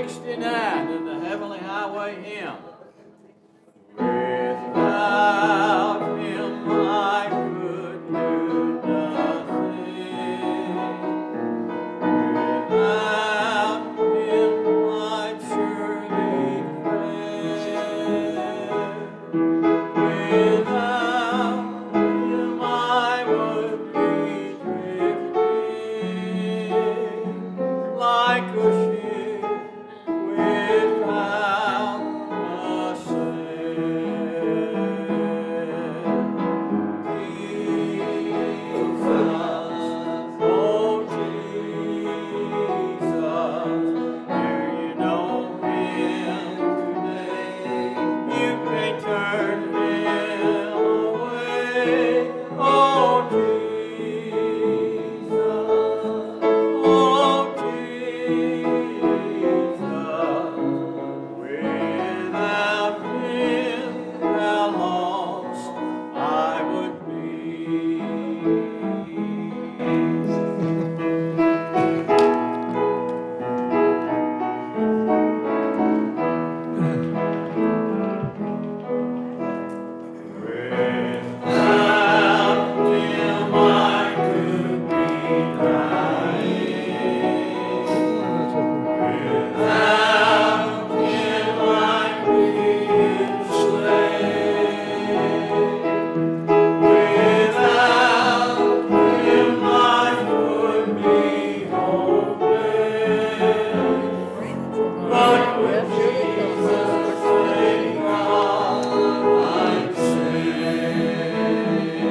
69 in the Heavenly Highway hymn. Without him I could do nothing. Without him I'd surely fail. Without him I would be drifting like a ship without a sail. Jesus, oh Jesus, do you know him today? You can't turn him away. Oh Jesus, oh Jesus, without him how lost I would be. Without him I could be dying. Without him I'd be enslaved. Without him life would be hopeless. But with Jesus, thank God I'm saved.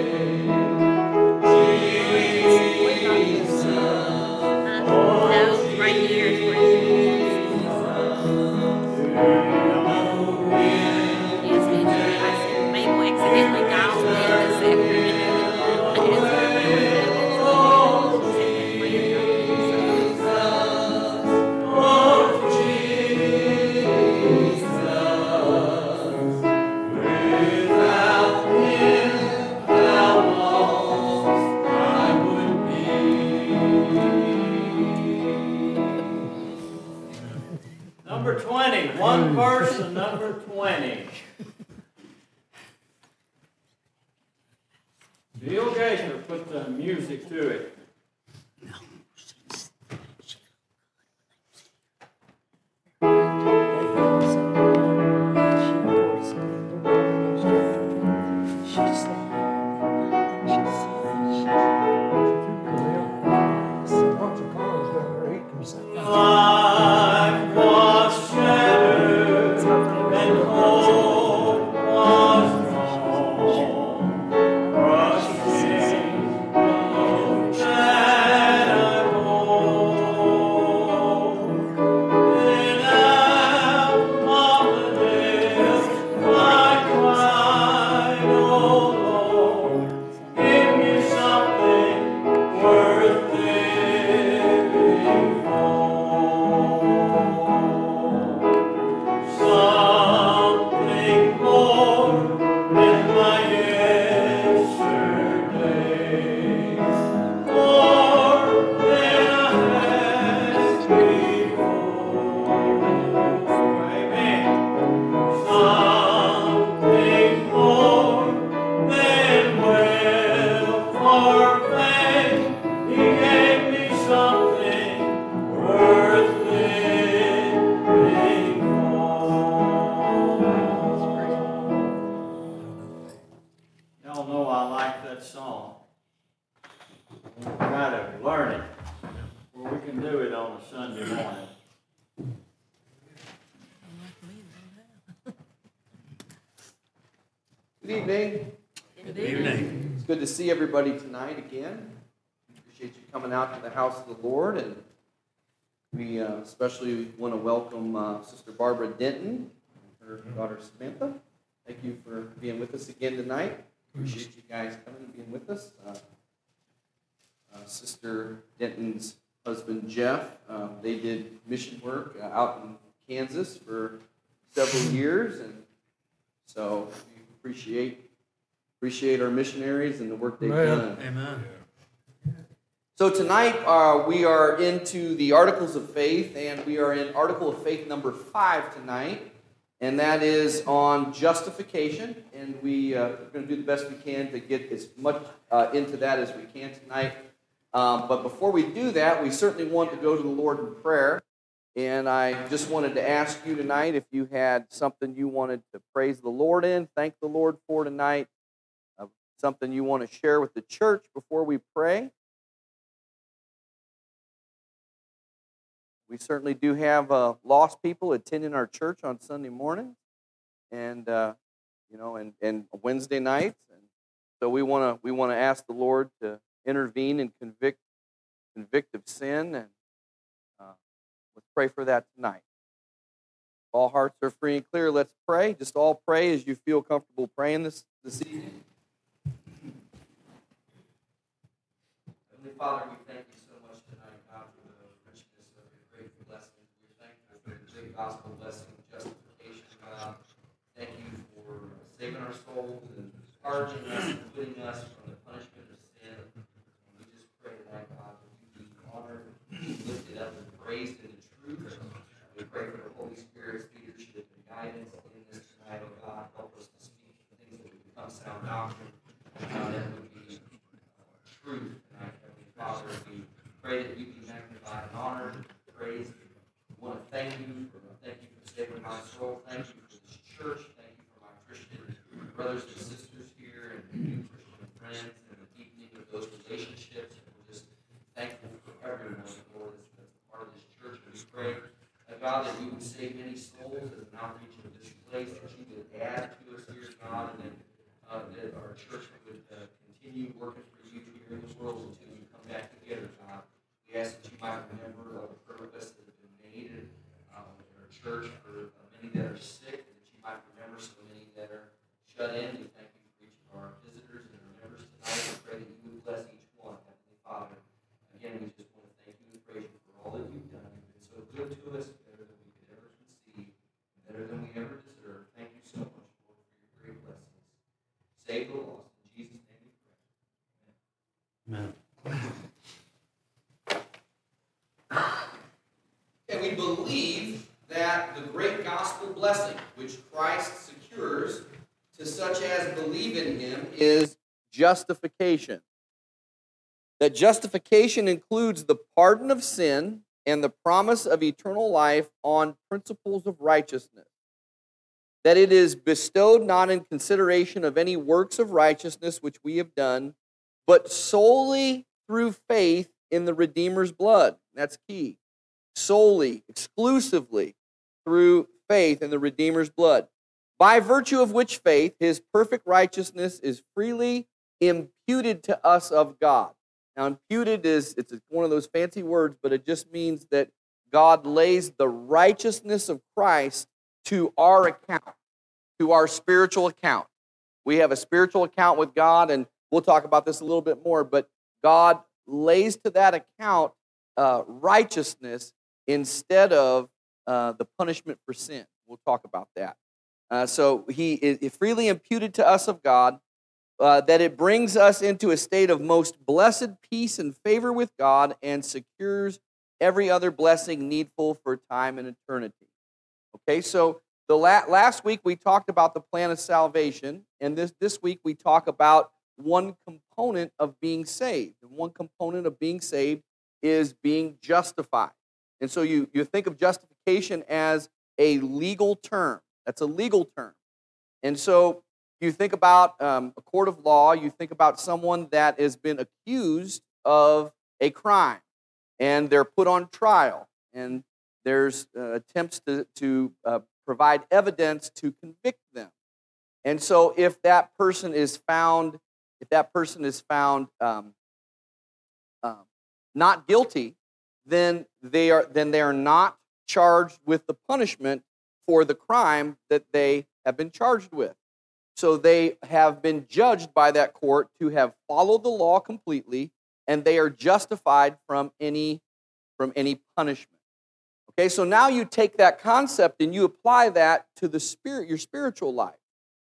Jesus, oh Right here is where Jesus, Yes, me too. I said, Mabel accidentally dialed in this afternoon. I had to remember without him, how lost I would be. Number 20, one verse and number 20. Bill Gaither put the music to it. Life was shattered and hope was gone. Rushing home that I hold. Then out of the depths I cried, oh Lord, give me something worth living for. Something more than my yesterday. More than I had before. Amen. Something more than wealth or fame. He gave me something worth living for. Y'all know I like that song. We'll try to learn it, or we can do it on a Sunday morning. Good evening. Good evening. It's good to see everybody tonight again. Appreciate you coming out to the house of the Lord, and we especially want to welcome Sister Barbara Denton and her daughter Samantha. Thank you for being with us again tonight. Appreciate you guys coming and being with us. Sister Denton's husband Jeff, they did mission work out in Kansas for several years, and so we appreciate our missionaries and the work they've done. Amen. So tonight we are into the Articles of Faith, and we are in Article of Faith number 5 tonight, and that is on justification. And we're going to do the best we can to get as much into that as we can tonight. But before we do that, we certainly want to go to the Lord in prayer. And I just wanted to ask you tonight if you had something you wanted to praise the Lord in, thank the Lord for tonight, something you want to share with the church before we pray. We certainly do have lost people attending our church on Sunday morning, and and Wednesday nights. And so we want to ask the Lord to intervene and convict of sin, and let's pray for that tonight. All hearts are free and clear. Let's pray. Just all pray as you feel comfortable praying this evening. Heavenly Father, we thank you so much tonight, God, for the richness of your great blessings. We're thankful for the great gospel blessing of justification, God. Thank you for saving our souls and pardoning us and putting us from the punishment of sin. And we just pray tonight, God, that you be honored, lifted up, and praised in the truth. We pray for the Holy Spirit's leadership and guidance in this tonight, oh God. Help us to speak the things that would become sound doctrine, that would be truth tonight, Heavenly Father. We pray that you be magnified and honored and praised. We want to thank you for saving my soul. Thank you for this church. Thank you for my Christian brothers and sisters here and new Christian friends and the deepening of those relationships. And we're just thankful for everyone, Lord, that's a part of this church. And we pray, God, that you would save many souls as an outreach of this place, that you would add to us here, God, and that our church would continue working for you here in this world until you come back together, God. We ask that you might remember all the purpose that has been made in our church for many that are sick, that you might remember so many that are shut in. We thank you for each of our visitors and our members tonight. We pray that you would bless each one, Heavenly Father. Again, we just want to thank you and praise you for all that you've done. You've been so good to us, better than we could ever conceive, better than we ever deserve. Thank you so much, Lord, for your great blessings. Save the lost. In Jesus' name we pray. Amen. And we believe that the great gospel blessing which Christ secures to such as believe in him is justification. That justification includes the pardon of sin and the promise of eternal life on principles of righteousness. That it is bestowed not in consideration of any works of righteousness which we have done, but solely through faith in the Redeemer's blood. That's key. Solely, exclusively through faith in the Redeemer's blood. By virtue of which faith, his perfect righteousness is freely imputed to us of God. Now, imputed it's one of those fancy words, but it just means that God lays the righteousness of Christ to our account, to our spiritual account. We have a spiritual account with God, and we'll talk about this a little bit more, but God lays to that account righteousness instead of the punishment for sin. We'll talk about that. So he is freely imputed to us of God, that it brings us into a state of most blessed peace and favor with God and secures every other blessing needful for time and eternity. Okay, so the last week we talked about the plan of salvation, and this week we talk about one component of being saved. And one component of being saved is being justified. And so you think of justification as a legal term. That's a legal term. And so you think about a court of law, you think about someone that has been accused of a crime, and they're put on trial, and there's attempts to provide evidence to convict them. And so if that person is found not guilty, then they are not charged with the punishment for the crime that they have been charged with. So they have been judged by that court to have followed the law completely, and they are justified from any punishment. Okay, so now you take that concept and you apply that to your spiritual life.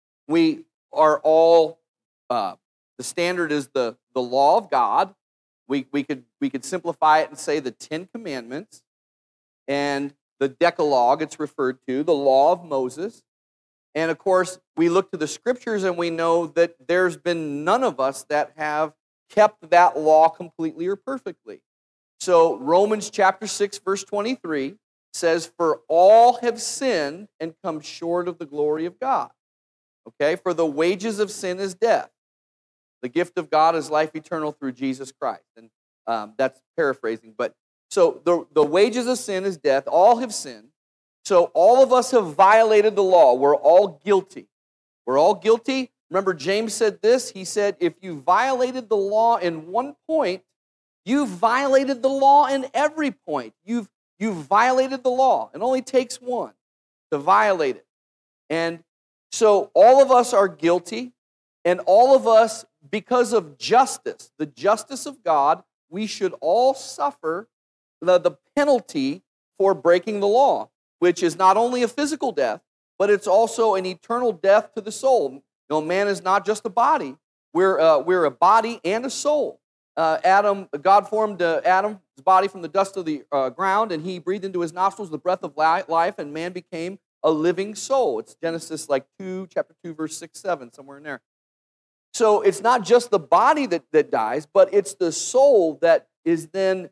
We are all the standard is the law of God. we could simplify it and say the 10 Commandments and the Decalogue, it's referred to, the law of Moses. And of course, we look to the scriptures and we know that there's been none of us that have kept that law completely or perfectly. So Romans chapter 6, verse 23 says, "For all have sinned and come short of the glory of God." Okay, for the wages of sin is death. The gift of God is life eternal through Jesus Christ. And that's paraphrasing. But so the wages of sin is death. All have sinned. So all of us have violated the law. We're all guilty. We're all guilty. Remember, James said this. He said, if you violated the law in one point, you've violated the law in every point. You've violated the law. It only takes one to violate it. And so all of us are guilty, and all of us, because of justice, the justice of God, we should all suffer the penalty for breaking the law, which is not only a physical death, but it's also an eternal death to the soul. You know, man is not just a body. We're a body and a soul. God formed Adam's body from the dust of the ground, and he breathed into his nostrils the breath of life, and man became a living soul. It's Genesis chapter 2, verse 6, 7, somewhere in there. So it's not just the body that dies, but it's the soul that is then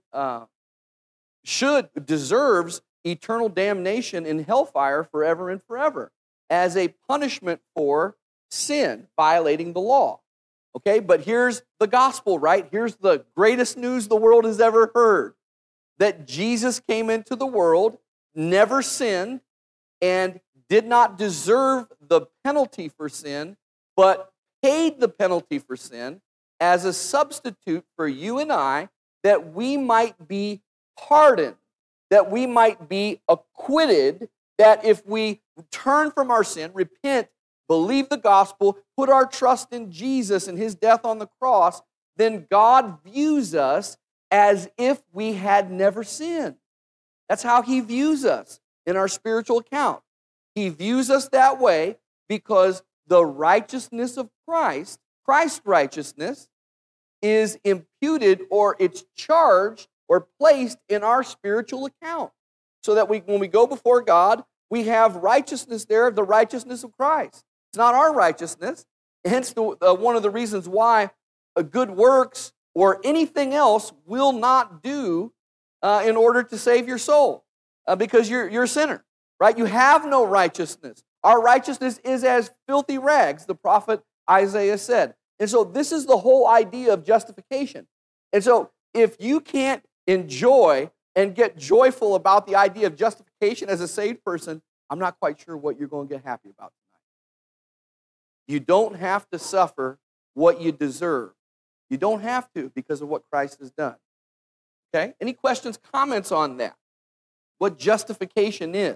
deserves eternal damnation in hellfire forever and forever as a punishment for sin, violating the law. Okay, but here's the gospel, right? Here's the greatest news the world has ever heard, that Jesus came into the world, never sinned, and did not deserve the penalty for sin, but paid the penalty for sin as a substitute for you and I, that we might be pardoned, that we might be acquitted, that if we turn from our sin, repent, believe the gospel, put our trust in Jesus and his death on the cross, then God views us as if we had never sinned. That's how he views us in our spiritual account. He views us that way because the righteousness of Christ, Christ's righteousness, is imputed, or it's charged or placed in our spiritual account. So that when we go before God, we have righteousness there, the righteousness of Christ. It's not our righteousness. Hence, one of the reasons why good works or anything else will not do in order to save your soul, because you're a sinner, right? You have no righteousness. Our righteousness is as filthy rags, the prophet Isaiah said. And so this is the whole idea of justification. And so if you can't enjoy and get joyful about the idea of justification as a saved person, I'm not quite sure what you're going to get happy about tonight. You don't have to suffer what you deserve. You don't have to, because of what Christ has done. Okay? Any questions, comments on that? What justification is?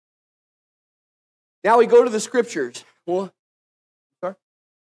Now we go to the scriptures. Well, sorry?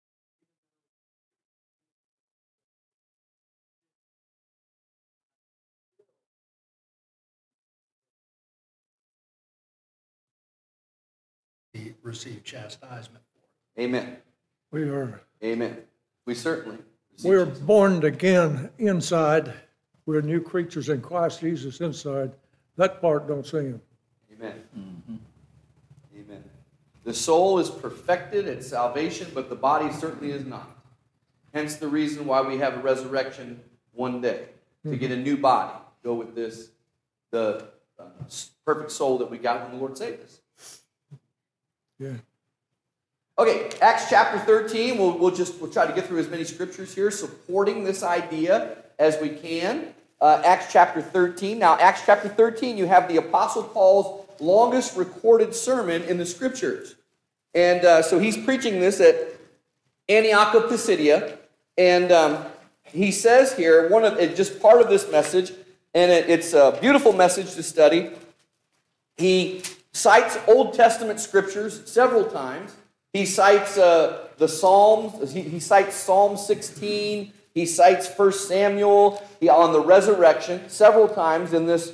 He received chastisement for it. Amen. Amen. We certainly. We're born again inside. We're new creatures in Christ Jesus inside. That part don't say him. Amen. Mm-hmm. Amen. The soul is perfected at salvation, but the body certainly is not. Hence the reason why we have a resurrection one day, to get a new body. Go with this, the perfect soul that we got when the Lord saved us. Yeah. Okay, Acts chapter 13. We'll try to get through as many scriptures here supporting this idea as we can. Acts chapter 13. Now, Acts chapter 13, you have the Apostle Paul's longest recorded sermon in the scriptures. And so he's preaching this at Antioch of Pisidia. And he says here, just part of this message, and it's a beautiful message to study. He cites Old Testament scriptures several times. He cites the Psalms. He cites Psalm 16. He cites 1 Samuel on the resurrection several times in this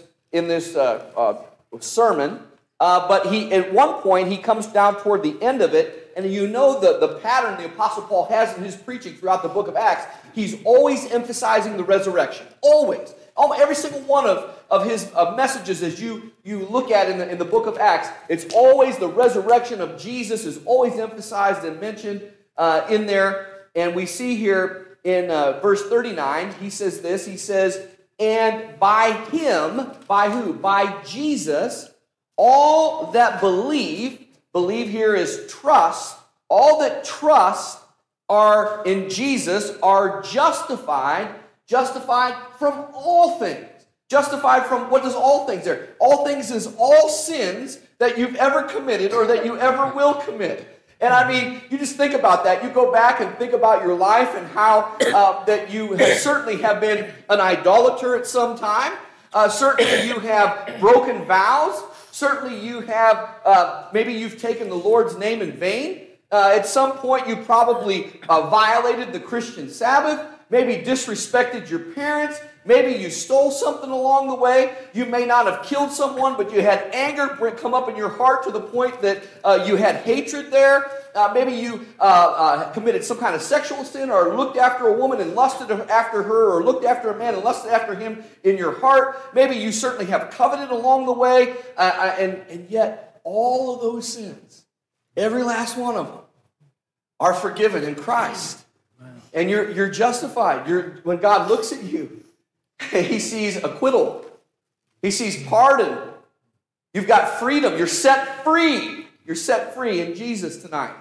sermon. But at one point, he comes down toward the end of it, And you know the pattern the Apostle Paul has in his preaching throughout the book of Acts. He's always emphasizing the resurrection. Always. Every single one of his messages, as you look at in the book of Acts, it's always the resurrection of Jesus is always emphasized and mentioned in there. And we see here in verse 39, he says this. He says, and by him, by who? By Jesus, all that believe here is trust, all that trust are in Jesus are justified from all things. Justified from, what does all things there? All things is all sins that you've ever committed or that you ever will commit. And I mean, you just think about that. You go back and think about your life and how that you certainly have been an idolater at some time. Certainly you have broken vows. Certainly you have, maybe you've taken the Lord's name in vain. At some point you probably violated the Christian Sabbath. Maybe disrespected your parents. Maybe you stole something along the way. You may not have killed someone, but you had anger come up in your heart to the point that you had hatred there. Maybe you committed some kind of sexual sin or looked after a woman and lusted after her, or looked after a man and lusted after him in your heart. Maybe you certainly have coveted along the way. And yet all of those sins, every last one of them, are forgiven in Christ. And you're justified. When God looks at you, he sees acquittal. He sees pardon. You've got freedom. You're set free. You're set free in Jesus tonight.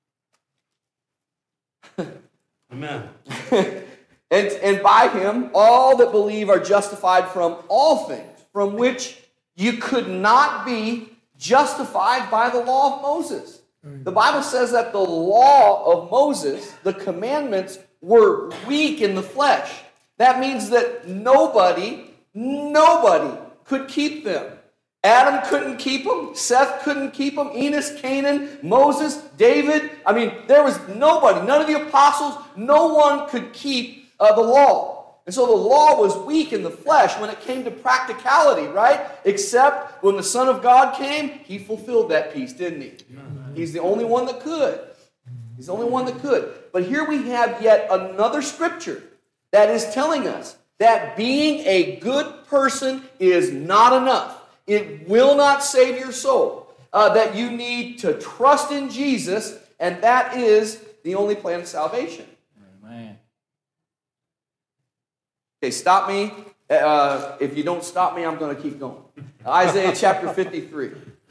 Amen. And by him, all that believe are justified from all things, from which you could not be justified by the law of Moses. The Bible says that the law of Moses, the commandments, were weak in the flesh. That means that nobody could keep them. Adam couldn't keep them. Seth couldn't keep them. Enos, Canaan, Moses, David. I mean, there was nobody. None of the apostles. No one could keep the law. And so the law was weak in the flesh when it came to practicality, right? Except when the Son of God came, he fulfilled that piece, didn't he? He's the only one that could. He's the only one that could. But here we have yet another scripture that is telling us that being a good person is not enough. It will not save your soul. That you need to trust in Jesus, and that is the only plan of salvation. Amen. Okay, stop me. If you don't stop me, I'm going to keep going. Isaiah chapter 53.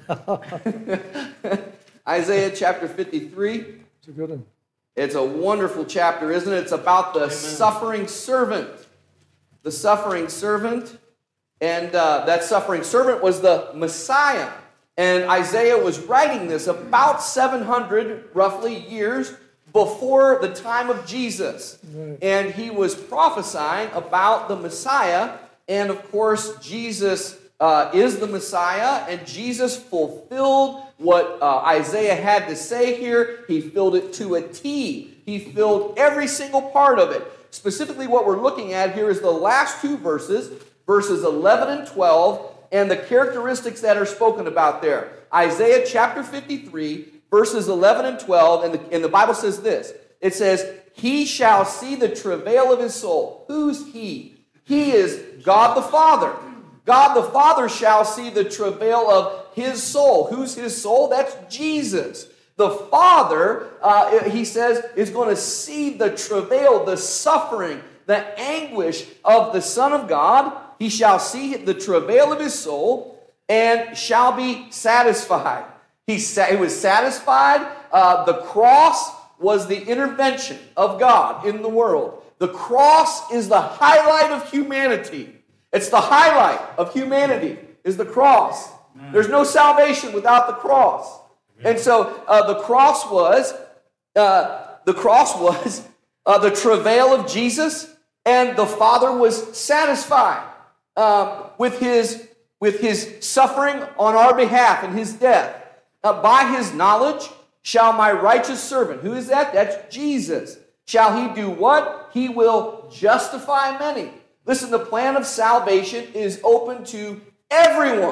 Isaiah chapter 53. It's a good one. It's a wonderful chapter, isn't it? It's about the suffering servant. The suffering servant. And that suffering servant was the Messiah. And Isaiah was writing this about 700, roughly, years before the time of Jesus. Right. And he was prophesying about the Messiah. And of course, Jesus is the Messiah. And Jesus fulfilled what Isaiah had to say here. He filled it to a T. He filled every single part of it. Specifically, what we're looking at here is the last two verses, verses 11 and 12, and the characteristics that are spoken about there. Isaiah chapter 53, verses 11 and 12, and the Bible says this. It says, he shall see the travail of his soul. Who's he? He is God the Father. God the Father shall see the travail of his soul. Who's his soul? That's Jesus. The Father, he says, is going to see the travail, the suffering, the anguish of the Son of God. He shall see the travail of his soul and shall be satisfied. He was satisfied. The cross was the intervention of God in the world. The cross is the highlight of humanity. It's the highlight of humanity is the cross. There's no salvation without the cross. And so the cross was the travail of Jesus, and the Father was satisfied with his suffering on our behalf and his death. By his knowledge shall my righteous servant, who is that? That's Jesus. Shall he do what? He will justify many. Listen, the plan of salvation is open to everyone.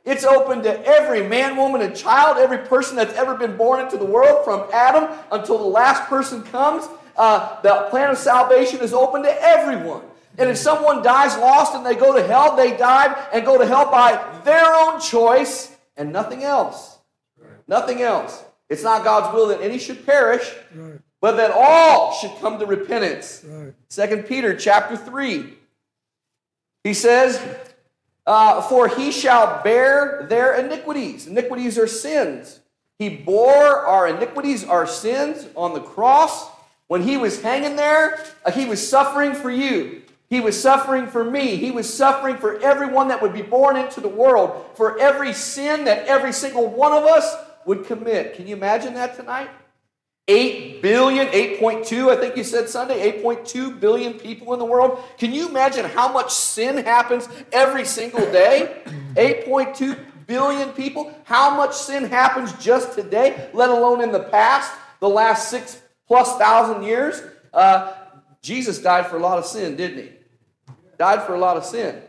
It's open to every man, woman, and child, every person that's ever been born into the world, from Adam until the last person comes. The plan of salvation is open to everyone. And if someone dies lost and they go to hell, they died and go to hell by their own choice and nothing else. Nothing else. It's not God's will that any should perish, Right. but that all should come to repentance. Right. 2 Peter chapter 3. He says, for he shall bear their iniquities. Iniquities are sins. He bore our iniquities, our sins on the cross. When he was hanging there, he was suffering for you. He was suffering for me. He was suffering for everyone that would be born into the world, for every sin that every single one of us would commit. Can you imagine that tonight? 8 billion, 8.2, I think you said Sunday, 8.2 billion people in the world. Can you imagine how much sin happens every single day? 8.2 billion people. How much sin happens just today, let alone in the past, the last 6,000+ years? Jesus died for a lot of sin, didn't he? Died for a lot of sin.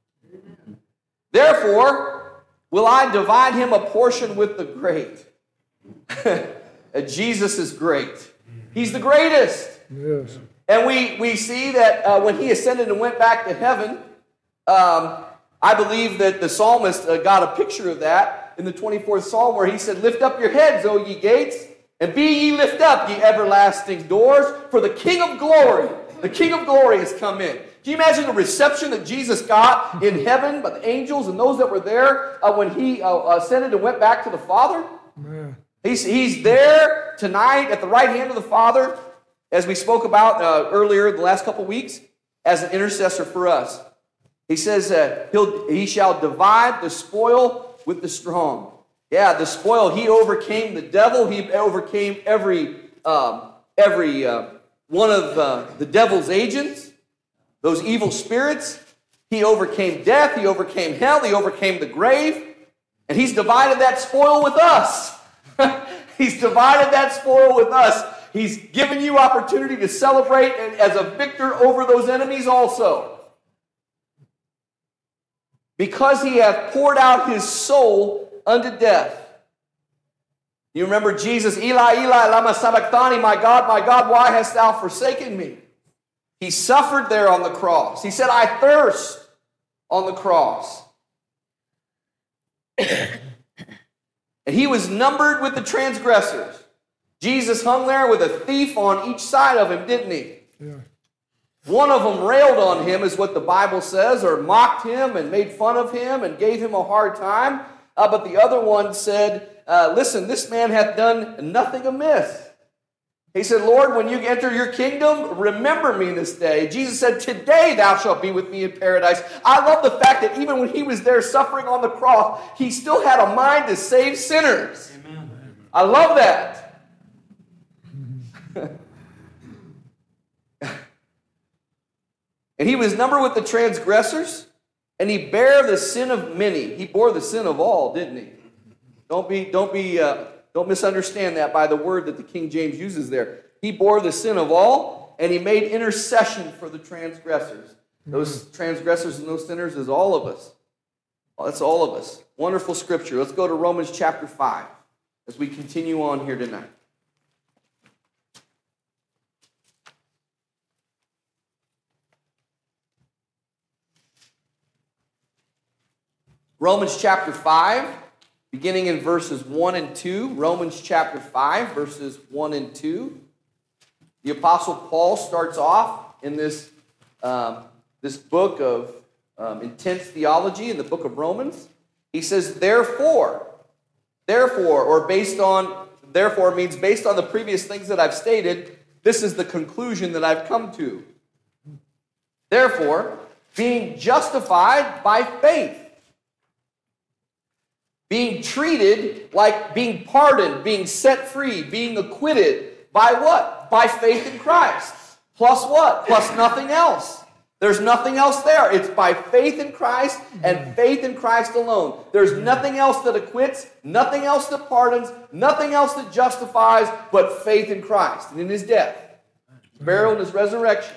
Therefore, will I divide him a portion with the great? Jesus is great. He's the greatest. Yes. And we see that when he ascended and went back to heaven, I believe that the psalmist got a picture of that in the 24th Psalm where he said, lift up your heads, O ye gates, and be ye lift up, ye everlasting doors, for the King of glory has come in. Can you imagine the reception that Jesus got in heaven by the angels and those that were there when he ascended and went back to the Father? Man. He's there tonight at the right hand of the Father, as we spoke about earlier the last couple weeks, as an intercessor for us. He says he shall divide the spoil with the strong. Yeah, the spoil. He overcame the devil. He overcame every one of the devil's agents, those evil spirits. He overcame death. He overcame hell. He overcame the grave. And he's divided that spoil with us. He's divided that spoil with us. He's given you opportunity to celebrate as a victor over those enemies also. Because he hath poured out his soul unto death. You remember Jesus, Eli, Eli, lama sabachthani, my God, why hast thou forsaken me? He suffered there on the cross. He said, I thirst on the cross. And he was numbered with the transgressors. Jesus hung there with a thief on each side of him, didn't he? Yeah. One of them railed on him, is what the Bible says, or mocked him and made fun of him and gave him a hard time. But the other one said, listen, this man hath done nothing amiss. He said, Lord, when you enter your kingdom, remember me this day. Jesus said, today thou shalt be with me in paradise. I love the fact that even when he was there suffering on the cross, he still had a mind to save sinners. Amen. I love that. And he was numbered with the transgressors, and he bare the sin of many. He bore the sin of all, didn't he? Don't misunderstand that by the word that the King James uses there. He bore the sin of all, and he made intercession for the transgressors. Those transgressors and those sinners is all of us. Well, that's all of us. Wonderful scripture. Let's go to Romans chapter 5 as we continue on here tonight. Romans chapter 5, beginning in verses 1 and 2. Romans chapter 5, verses 1 and 2. The Apostle Paul starts off in this book of intense theology in the book of Romans. He says, therefore means based on the previous things that I've stated, this is the conclusion that I've come to. Therefore, being justified by faith, being treated like being pardoned, being set free, being acquitted by what? By faith in Christ. Plus what? Plus nothing else. There's nothing else there. It's by faith in Christ and faith in Christ alone. There's nothing else that acquits, nothing else that pardons, nothing else that justifies but faith in Christ and in his death, his burial, and his resurrection.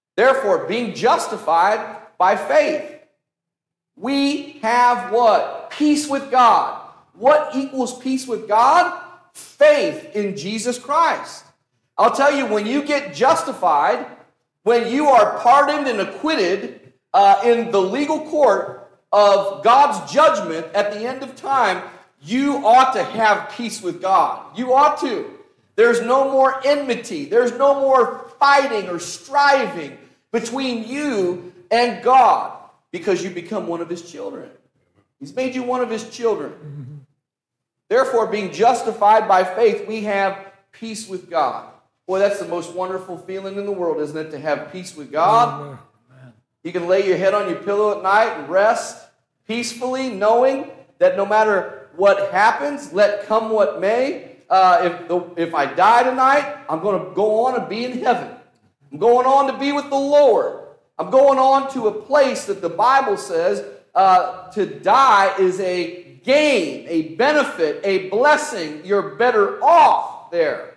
Therefore, being justified by faith, we have what? peace with God. What equals peace with God? Faith in Jesus Christ. I'll tell you, when you get justified, when you are pardoned and acquitted in the legal court of God's judgment at the end of time, you ought to have peace with God. You ought to. There's no more enmity. There's no more fighting or striving between you and God because you become one of His children. He's made you one of His children. Therefore, being justified by faith, we have peace with God. Boy, that's the most wonderful feeling in the world, isn't it, to have peace with God? You can lay your head on your pillow at night and rest peacefully, knowing that no matter what happens, let come what may, if I die tonight, I'm going to go on and be in heaven. I'm going on to be with the Lord. I'm going on to a place that the Bible says to die is a gain, a benefit, a blessing. You're better off there.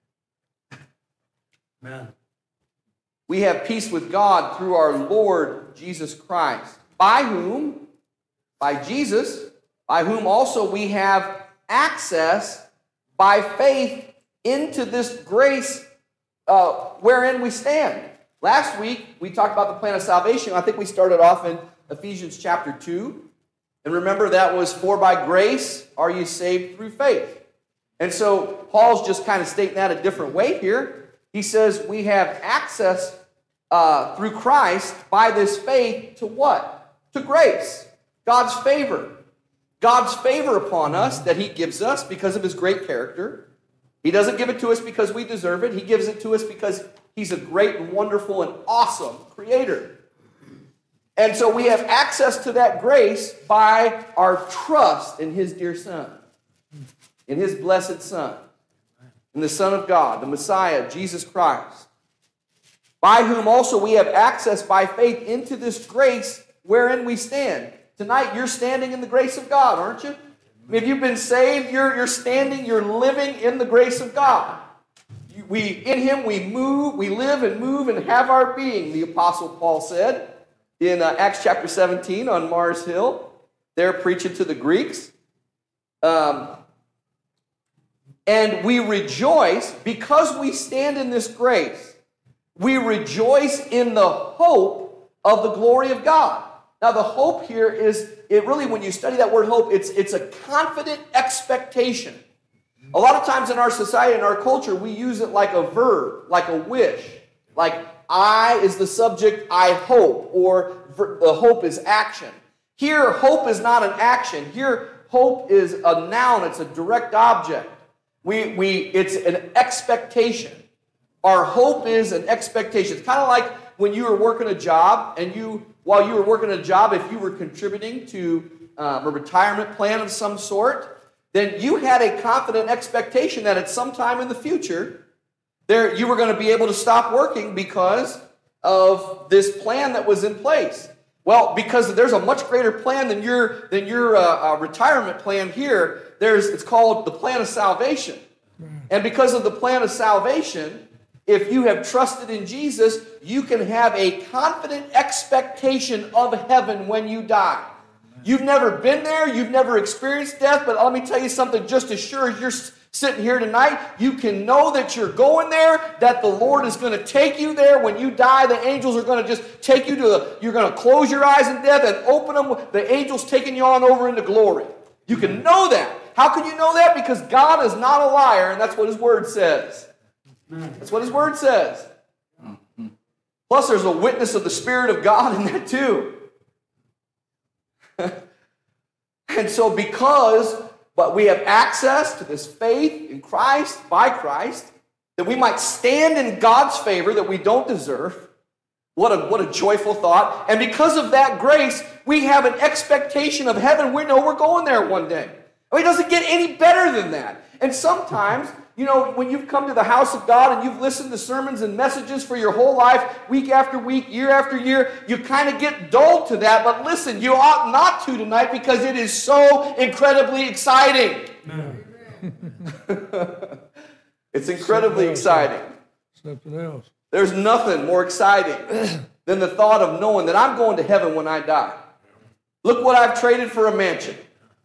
Amen. We have peace with God through our Lord Jesus Christ, by whom, by Jesus, by whom also we have access by faith into this grace wherein we stand. Last week, we talked about the plan of salvation. I think we started off in Ephesians chapter 2. And remember, that was, for by grace are you saved through faith. And so Paul's just kind of stating that a different way here. He says we have access through Christ by this faith to what? To grace. God's favor. God's favor upon us that He gives us because of His great character. He doesn't give it to us because we deserve it. He gives it to us because He's a great and wonderful and awesome Creator. And so we have access to that grace by our trust in His dear Son, in His blessed Son, in the Son of God, the Messiah, Jesus Christ, by whom also we have access by faith into this grace wherein we stand. Tonight, you're standing in the grace of God, aren't you? I mean, if you've been saved, you're standing, you're living in the grace of God. In Him we move, we live and move and have our being, the Apostle Paul said in Acts chapter 17 on Mars Hill. They're preaching to the Greeks. And we rejoice because we stand in this grace. We rejoice in the hope of the glory of God. Now, the hope here is, it really, when you study that word hope, it's a confident expectation. A lot of times in our society, in our culture, we use it like a verb, like a wish. Like, I is the subject, I hope, or the hope is action. Here, hope is not an action. Here, hope is a noun, it's a direct object. It's an expectation. Our hope is an expectation. It's kind of like when you were working a job, and while you were working a job, if you were contributing to a retirement plan of some sort, then you had a confident expectation that at some time in the future, you were going to be able to stop working because of this plan that was in place. Well, because there's a much greater plan than your retirement plan here, it's called the plan of salvation. And because of the plan of salvation, if you have trusted in Jesus, you can have a confident expectation of heaven when you die. You've never been there, you've never experienced death, but let me tell you something, just as sure as you're sitting here tonight, you can know that you're going there, that the Lord is going to take you there. When you die, the angels are going to just take you you're going to close your eyes in death and open them, the angels taking you on over into glory. You can know that. How can you know that? Because God is not a liar, and that's what His Word says. That's what His Word says. Plus, there's a witness of the Spirit of God in that too. And so but we have access to this faith in Christ, by Christ, that we might stand in God's favor that we don't deserve. What a joyful thought. And because of that grace, we have an expectation of heaven. We know we're going there one day. I mean, it doesn't get any better than that. And sometimes, when you've come to the house of God and you've listened to sermons and messages for your whole life, week after week, year after year, you kind of get dulled to that. But listen, you ought not to tonight because it is so incredibly exciting. It's incredibly exciting. Something else. There's nothing more exciting than the thought of knowing that I'm going to heaven when I die. Look what I've traded for a mansion.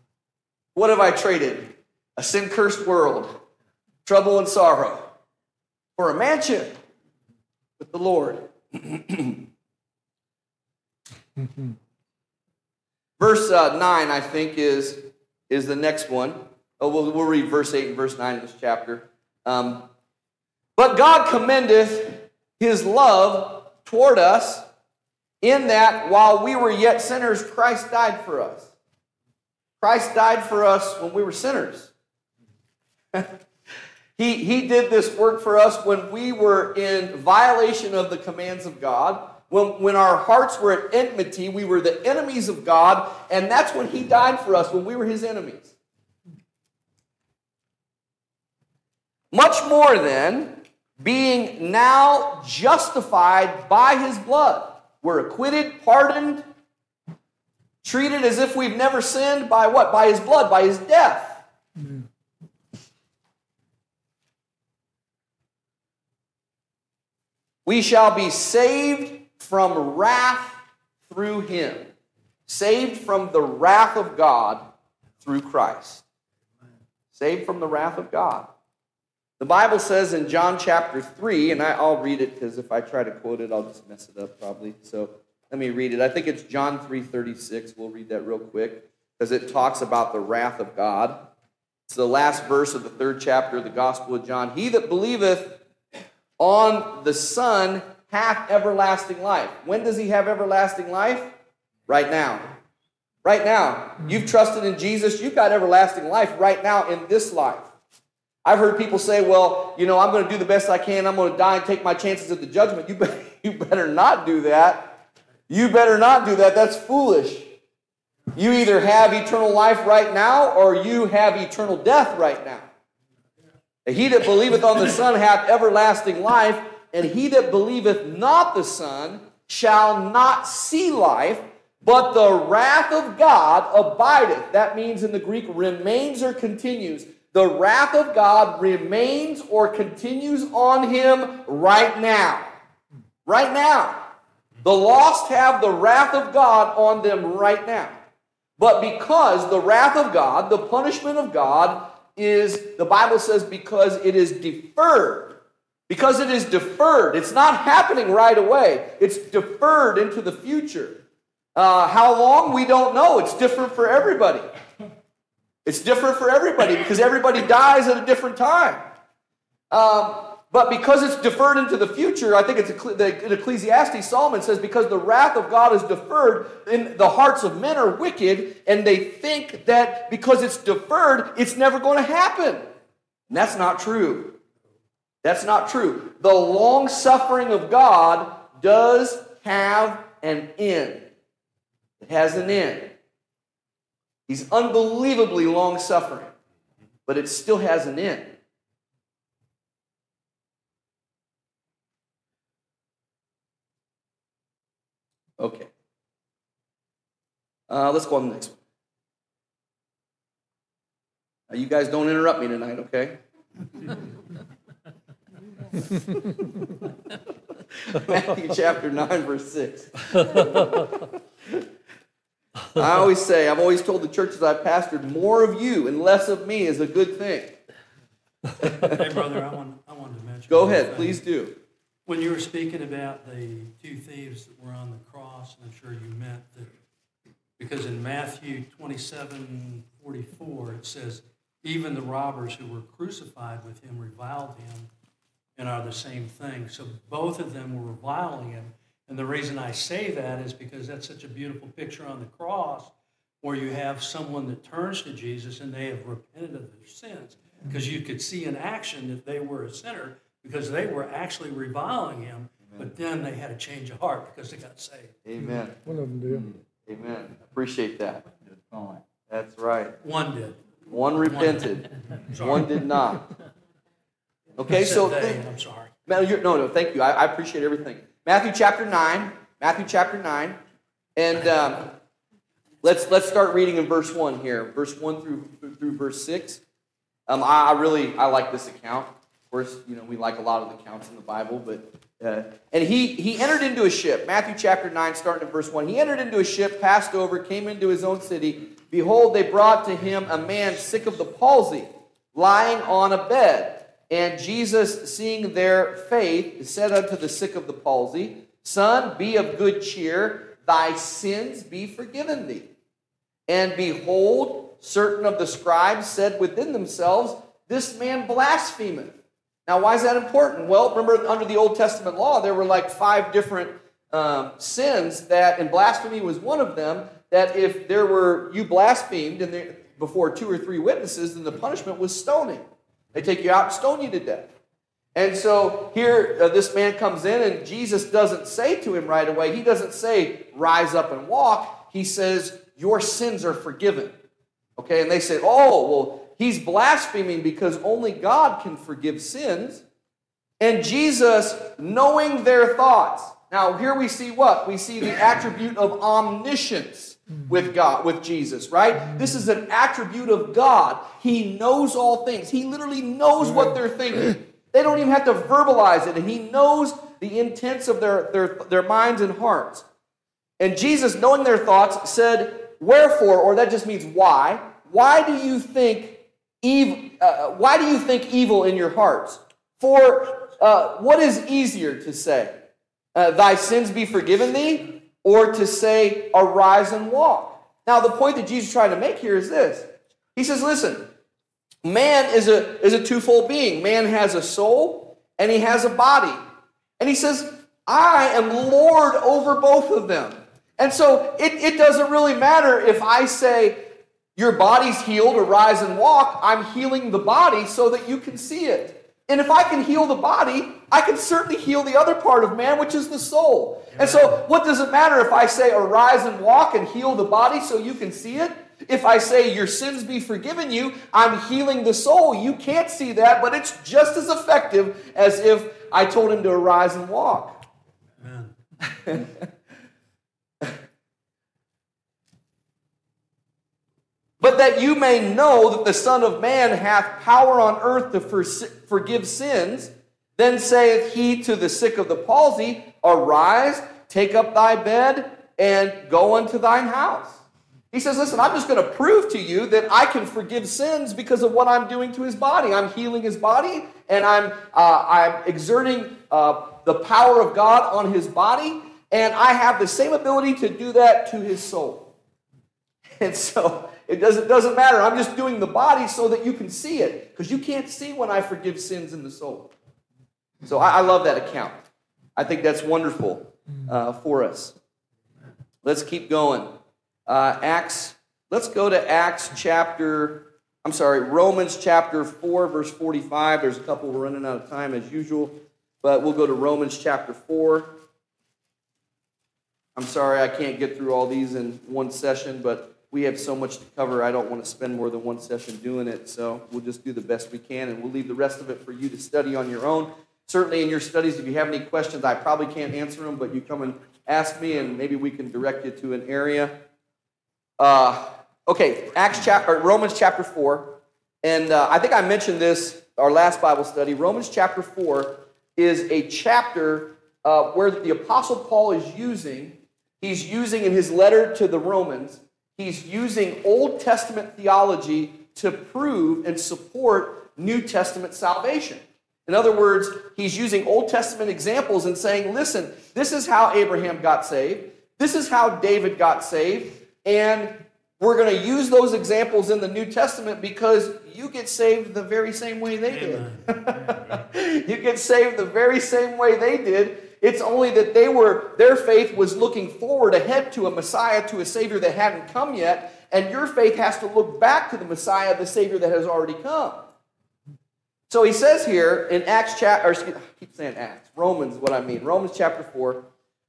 What have I traded? A sin-cursed world, trouble and sorrow, for a mansion with the Lord. Verse 9, I think, is the next one. Oh, we'll read verse 8 and verse 9 in this chapter. But God commendeth his love toward us, in that while we were yet sinners, Christ died for us. Christ died for us when we were sinners. He did this work for us when we were in violation of the commands of God. When our hearts were at enmity, we were the enemies of God, and that's when he died for us, when we were his enemies. Much more then, being now justified by his blood. We're acquitted, pardoned, treated as if we've never sinned by what? By his blood, by his death. We shall be saved from wrath through him. Saved from the wrath of God through Christ. Saved from the wrath of God. The Bible says in John chapter 3, and I'll read it because if I try to quote it, I'll just mess it up probably. So let me read it. I think it's John 3:36. We'll read that real quick because it talks about the wrath of God. It's the last verse of the 3rd chapter of the Gospel of John. He that believeth on the Son hath everlasting life. When does he have everlasting life? Right now. Right now. You've trusted in Jesus. You've got everlasting life right now in this life. I've heard people say, well, I'm going to do the best I can. I'm going to die and take my chances at the judgment. You better not do that. You better not do that. That's foolish. You either have eternal life right now or you have eternal death right now. He that believeth on the Son hath everlasting life, and he that believeth not the Son shall not see life, but the wrath of God abideth. That means in the Greek, remains or continues. The wrath of God remains or continues on him right now. Right now. The lost have the wrath of God on them right now. But because the wrath of God, the punishment of God, the Bible says, because it is deferred. Because it is deferred. It's not happening right away. It's deferred into the future. How long? We don't know. It's different for everybody. It's different for everybody because everybody dies at a different time. But because it's deferred into the future, I think it's in Ecclesiastes, Solomon says, because the wrath of God is deferred, and the hearts of men are wicked, and they think that because it's deferred, it's never going to happen. And that's not true. That's not true. The long suffering of God does have an end. It has an end. He's unbelievably long suffering, but it still has an end. Okay. Let's go on to the next one. Now, you guys don't interrupt me tonight, okay? Matthew chapter 9, verse 6. I've always told the churches I've pastored, more of you and less of me is a good thing. Hey, brother, I wanted to mention. Go ahead, please do. When you were speaking about the two thieves that were on the cross, and I'm sure you meant that, because in Matthew 27:44 it says, even the robbers who were crucified with him reviled him and are the same thing. So both of them were reviling him. And the reason I say that is because that's such a beautiful picture on the cross where you have someone that turns to Jesus and they have repented of their sins. Because you could see in action that they were a sinner because they were actually reviling him, but then they had a change of heart because they got saved. Amen. One of them did. Amen. Appreciate that. Good point. That's right. One did. One repented. One did not. Okay, I said so they, I'm sorry. No, thank you. I appreciate everything. Matthew chapter 9. And let's start reading in verse 1 here. Verse 1 through verse 6. I like this account. Of course, we like a lot of the accounts in the Bible, but And he entered into a ship. Matthew chapter 9, starting at verse 1. He entered into a ship, passed over, came into his own city. Behold, they brought to him a man sick of the palsy, lying on a bed. And Jesus, seeing their faith, said unto the sick of the palsy, Son, be of good cheer, thy sins be forgiven thee. And behold, certain of the scribes said within themselves, This man blasphemeth. Now, why is that important? Well, remember, under the Old Testament law, there were like 5 different sins that, and blasphemy was one of them, that if you blasphemed and before 2 or 3 witnesses, then the punishment was stoning. They take you out and stone you to death. And so here, this man comes in, and Jesus doesn't say to him right away, he doesn't say, rise up and walk. He says, your sins are forgiven. Okay, and they say, oh, well, he's blaspheming because only God can forgive sins. And Jesus, knowing their thoughts. Now, here we see what? We see the attribute of omniscience with God, with Jesus, right? This is an attribute of God. He knows all things. He literally knows what they're thinking. They don't even have to verbalize it. And he knows the intents of their minds and hearts. And Jesus, knowing their thoughts, said, wherefore, or that just means why do you think evil in your hearts? For what is easier to say? Thy sins be forgiven thee? Or to say, arise and walk? Now, the point that Jesus is trying to make here is this. He says, listen, man is a twofold being. Man has a soul and he has a body. And he says, I am Lord over both of them. And so it doesn't really matter if I say, your body's healed, arise and walk. I'm healing the body so that you can see it. And if I can heal the body, I can certainly heal the other part of man, which is the soul. And so what does it matter if I say arise and walk and heal the body so you can see it? If I say your sins be forgiven you, I'm healing the soul. You can't see that, but it's just as effective as if I told him to arise and walk. Amen. But that you may know that the Son of Man hath power on earth to forgive sins, then saith he to the sick of the palsy, arise, take up thy bed, and go unto thine house. He says, listen, I'm just going to prove to you that I can forgive sins because of what I'm doing to his body. I'm healing his body, and I'm exerting the power of God on his body, and I have the same ability to do that to his soul. And so it doesn't matter. I'm just doing the body so that you can see it, because you can't see when I forgive sins in the soul. So I love that account. I think that's wonderful for us. Let's keep going. Let's go to Romans chapter 4, verse 45. There's a couple, we're running out of time as usual, but we'll go to Romans chapter 4. I'm sorry I can't get through all these in one session, but we have so much to cover, I don't want to spend more than one session doing it, so we'll just do the best we can, and we'll leave the rest of it for you to study on your own. Certainly in your studies, if you have any questions, I probably can't answer them, but you come and ask me, and maybe we can direct you to an area. Romans chapter 4, and I think I mentioned this, our last Bible study. Romans chapter 4 is a chapter where the Apostle Paul is using in his letter to the Romans, he's using Old Testament theology to prove and support New Testament salvation. In other words, he's using Old Testament examples and saying, listen, this is how Abraham got saved. This is how David got saved. And we're going to use those examples in the New Testament because you get saved the very same way they did. You get saved the very same way they did. It's only that their faith was looking forward ahead to a Messiah, to a Savior that hadn't come yet, and your faith has to look back to the Messiah, the Savior that has already come. So he says here in Romans chapter 4,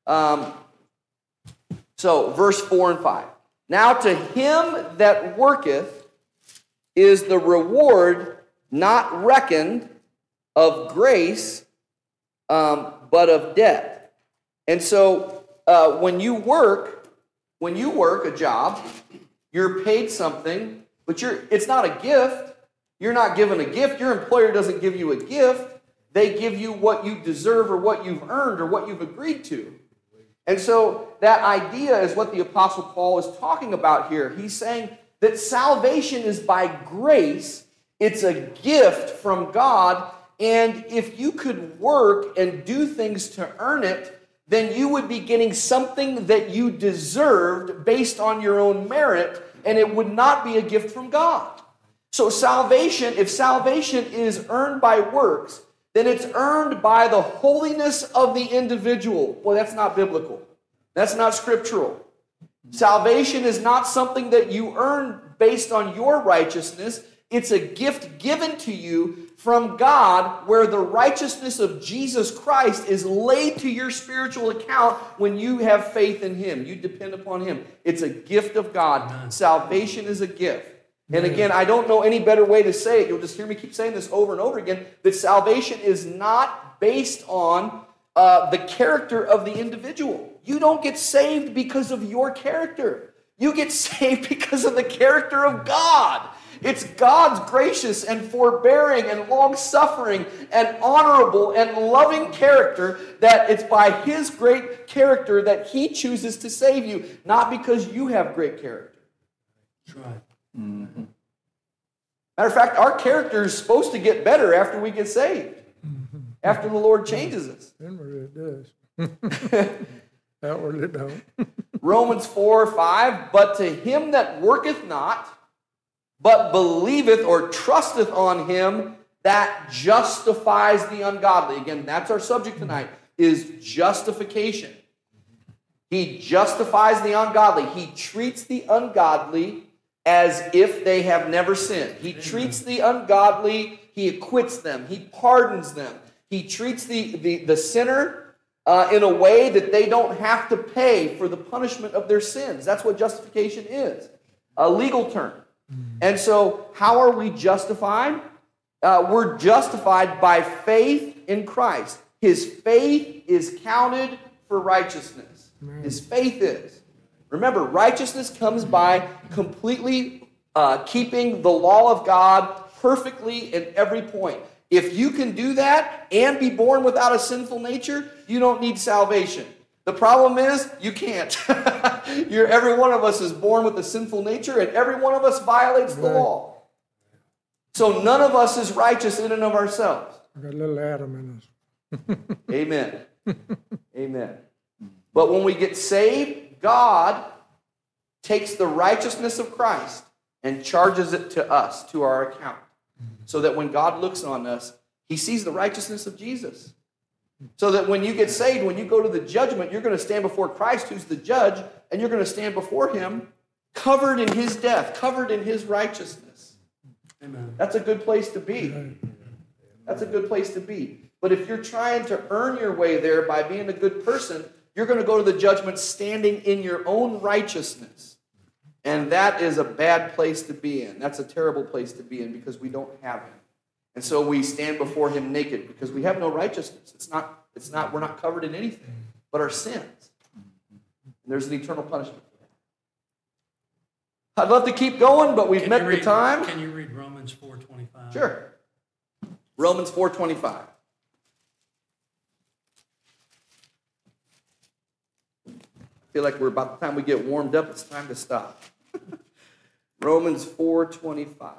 so verse 4 and 5. Now to him that worketh is the reward not reckoned of grace, but of debt. And so when you work a job, you're paid something, but it's not a gift. You're not given a gift. Your employer doesn't give you a gift. They give you what you deserve or what you've earned or what you've agreed to. And so that idea is what the Apostle Paul is talking about here. He's saying that salvation is by grace. It's a gift from God. And if you could work and do things to earn it, then you would be getting something that you deserved based on your own merit, and it would not be a gift from God. So salvation, if salvation is earned by works, then it's earned by the holiness of the individual. Well, that's not biblical. That's not scriptural. Salvation is not something that you earn based on your righteousness. It's a gift given to you from God, where the righteousness of Jesus Christ is laid to your spiritual account when you have faith in Him. You depend upon Him. It's a gift of God. Amen. Salvation is a gift. And again, I don't know any better way to say it. You'll just hear me keep saying this over and over again, that salvation is not based on the character of the individual. You don't get saved because of your character. You get saved because of the character of God. It's God's gracious and forbearing and long-suffering and honorable and loving character, that it's by His great character that He chooses to save you, not because you have great character. That's right. Mm-hmm. Matter of fact, our character is supposed to get better after we get saved, after the Lord changes us. Inwardly it does. Outwardly it don't. Romans 4:5, but to him that worketh not, but believeth or trusteth on Him that justifies the ungodly. Again, that's our subject tonight, is justification. He justifies the ungodly. He treats the ungodly as if they have never sinned. He treats the ungodly, He acquits them, He pardons them. He treats the sinner in a way that they don't have to pay for the punishment of their sins. That's what justification is, a legal term. And so, how are we justified? We're justified by faith in Christ. His faith is counted for righteousness. His faith is. Remember, righteousness comes by completely keeping the law of God perfectly in every point. If you can do that and be born without a sinful nature, you don't need salvation. The problem is, you can't. Every one of us is born with a sinful nature, and every one of us violates the law. So none of us is righteous in and of ourselves. We got a little Adam in us. Amen. Amen. But when we get saved, God takes the righteousness of Christ and charges it to us, to our account, so that when God looks on us, He sees the righteousness of Jesus. So that when you get saved, when you go to the judgment, you're going to stand before Christ, who's the judge, and you're going to stand before Him covered in His death, covered in His righteousness. Amen. That's a good place to be. That's a good place to be. But if you're trying to earn your way there by being a good person, you're going to go to the judgment standing in your own righteousness. And that is a bad place to be in. That's a terrible place to be in, because we don't have Him. And so we stand before Him naked because we have no righteousness. We're not covered in anything but our sins. And there's an eternal punishment for that. I'd love to keep going, but we've met the time. Can you read Romans 4:25? Sure. Romans 4:25. I feel like we're about the time we get warmed up, it's time to stop. Romans 4:25.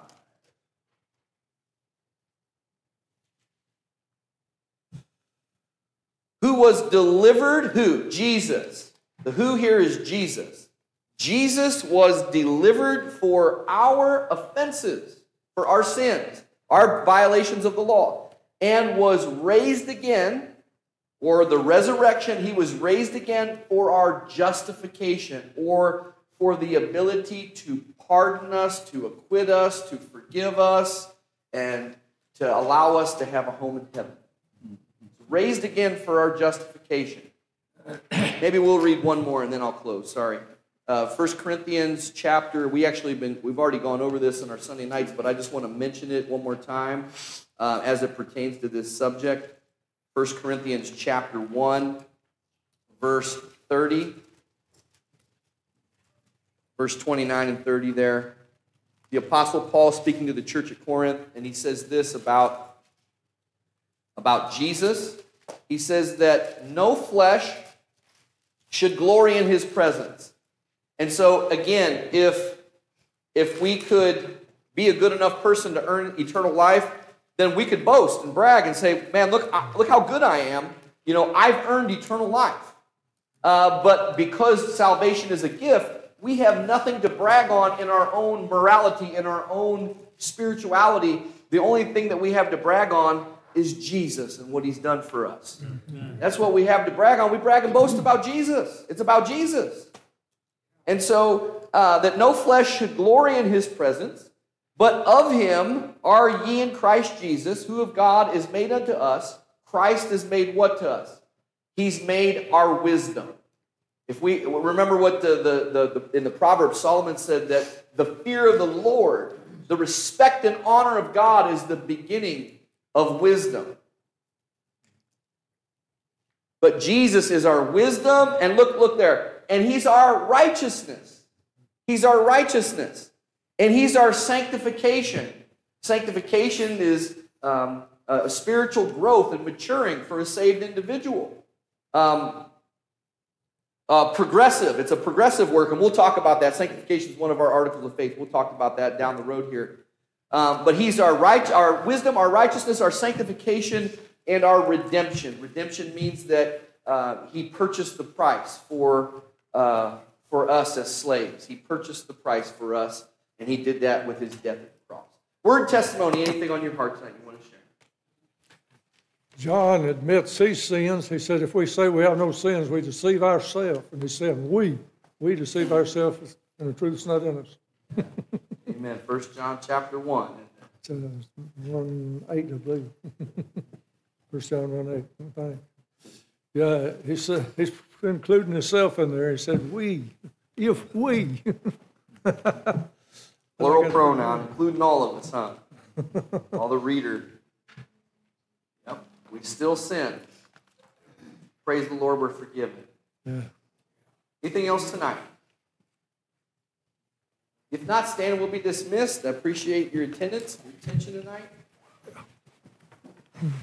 Who was delivered? Who? Jesus. The who here is Jesus. Jesus was delivered for our offenses, for our sins, our violations of the law, and was raised again, or the resurrection. He was raised again for our justification, or for the ability to pardon us, to acquit us, to forgive us, and to allow us to have a home in heaven. Raised again for our justification. Maybe we'll read one more and then I'll close. Sorry. 1 Corinthians chapter, we've already gone over this on our Sunday nights, but I just want to mention it one more time as it pertains to this subject. 1 Corinthians chapter 1, verse 30. Verse 29 and 30 there. The Apostle Paul speaking to the church at Corinth, and he says this about about Jesus. He says that no flesh should glory in his presence. And so, again, if we could be a good enough person to earn eternal life, then we could boast and brag and say, man, look how good I am. You know, I've earned eternal life. But because salvation is a gift, we have nothing to brag on in our own morality, in our own spirituality. The only thing that we have to brag on is Jesus and what he's done for us. That's what we have to brag on. We brag and boast about Jesus. It's about Jesus. And so, that no flesh should glory in his presence, but of him are ye in Christ Jesus, who of God is made unto us. Christ is made what to us? He's made our wisdom. If we remember what in the Proverbs, Solomon said that the fear of the Lord, the respect and honor of God is the beginning of wisdom. But Jesus is our wisdom, and look there, and he's our righteousness. He's our righteousness. And he's our sanctification. Sanctification is a spiritual growth and maturing for a saved individual. Progressive. It's a progressive work, and we'll talk about that. Sanctification is one of our articles of faith. We'll talk about that down the road here. But he's our wisdom, our righteousness, our sanctification, and our redemption. Redemption means that he purchased the price for us as slaves. He purchased the price for us, and he did that with his death at the cross. Word testimony, anything on your heart tonight you want to share? John admits he sins. He said, if we say we have no sins, we deceive ourselves. And he said, we deceive ourselves, and the truth's not in us. Amen. 1 John chapter 1. It's 1:8, I believe. 1 John 1:8, I think. Yeah, he said, he's including himself in there. He said, if we. Plural pronoun, including all of us, huh? All the reader. Yep, we still sin. Praise the Lord, we're forgiven. Yeah. Anything else tonight? If not, stand, we'll be dismissed. I appreciate your attendance, your attention tonight.